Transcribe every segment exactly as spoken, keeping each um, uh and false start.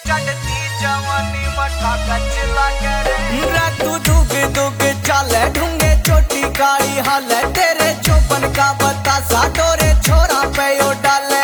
चढ़ती जवानी मठा कच लागे रे तू दुग दुग चाले ढूंगे चोटी काली हाल तेरे चौपन का बतासा डोरे छोरा पे ओ डाले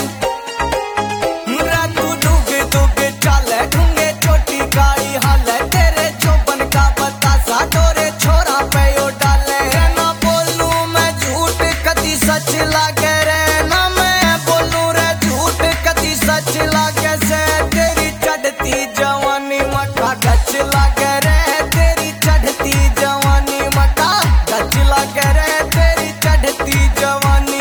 तू दुग दुग चाले ढूंगे चोटी काली हाल तेरे चौपन का बतासा डोरे छोरा पे ओ डाले ना बोलूं मैं झूठ कदी सच लागे रे ना मैं बोलूं रे झूठ कदी सच लागे से तेरी चढ़ती जवानी मठा गच लागे रे तेरी चढ़ती जवानी मठा गच लागे रे तेरी चढ़ती जवानी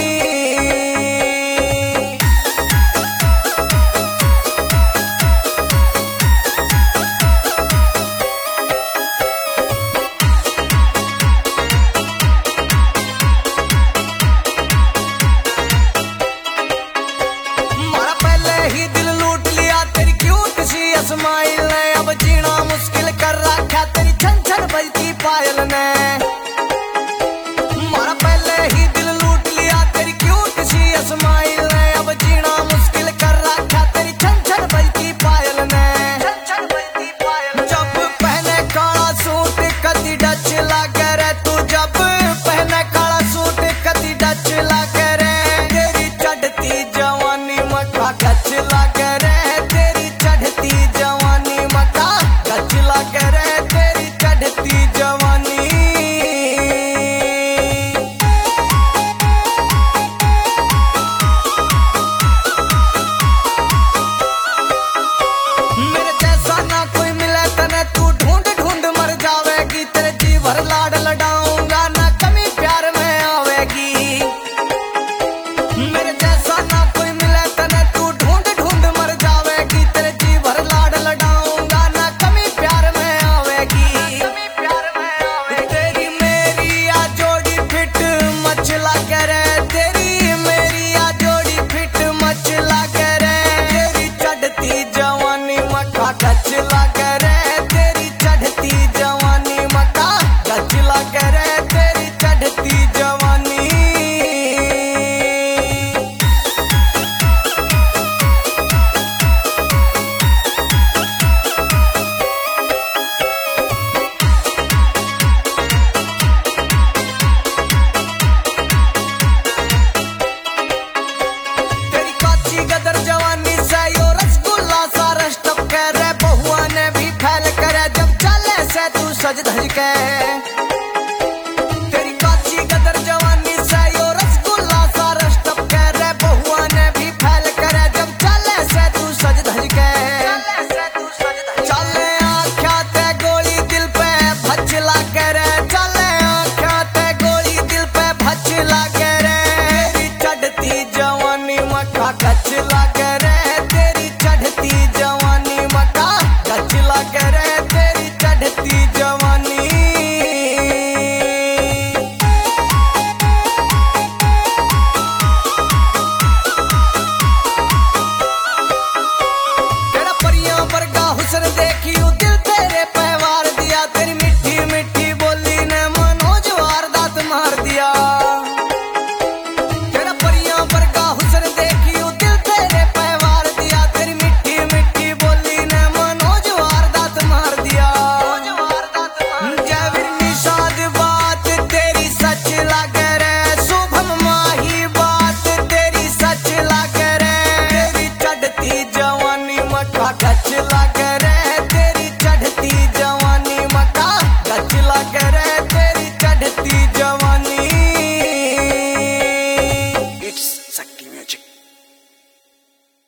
मारा पहले ही दिल लूट लिया तेरी क्यूट सी स्माइल ने अब जीना मुश्किल कर रखा तेरी छन छन बजती पायल ने मारा पहले ही दिल लूट लिया तेरी क्यूट सी स्माइल ने अब जीना मुश्किल कर रखा तेरी छन छन बजती पायल ने छन छन बजती पायल जब पहने काला सूट कदी डच लागे रे तू जब पहने काला सूट कदी डच लागे रे तेरी चढ़ती जवानी मठा गच लागे रे तेरी चढ़ती जवानी मठा गच लागे रे तेरी चढ़ती जवानी मेरे जैसा ना कोई मिले तने तू ढूंढ ढूंढ मर जावेगी तेरे जी भर लाड लडाऊंगा ना कमी प्यार में आवेगी मेरे जैसा ना कोई मिले तने तू ढूंढ ढूंढ मर जावेगी तेरे जी भर लाड लडाऊंगा ना कमी प्यार में आवेगी कमी प्यार में आवेगी तेरी मेरी आ जोड़ी फिट मच लागे रे तेरी मेरी आ जोड़ी फिट मच लागे रे तेरी चढ़ती जवानी मठा गच लागे रे तेरी चढ़ती जवानी मठा गच लागे रे तेरी चढ़ती जवानी तेरी काची गदर जवानी से यो रसगुल्ला सा रस टपके रे बहुआ ने भी फैल करे जब चले से तू सज धज के तेरी काची गदर जवानी से यो रसगुल्ला सा रस टपके रे बहुआ ने भी फैल करे जब चले से तू सज धज के चले आँखा ते गोली दिल पे भच लागे रे चले आँखा ते गोली दिल पे भच लागे रे तेरी चढ़ती जवानी मठा गच लागे रे तेरी चढ़ती जवानी मठा गच लागे रे तेरी चढ़ती जवानी तेरा परियां वर्गा हुस्न देखियो दिल तेरे पे वार दिया तेरी मिठी मिठी बोली ने मनोज वारदात मार दिया तेरा परियां वर्गा हुस्न देखियो दिल तेरे पे वार दिया तेरी मिठी मिठी बोली ने मनोज वारदात मार दिया जयवीर निषाद बात तेरी सच लागे रे शुभम माही बात तेरी सच लागे रे तेरी चढ़ती जवानी मठा गच लागे रे तेरी चढ़ती जवानी मठा गच लागे रे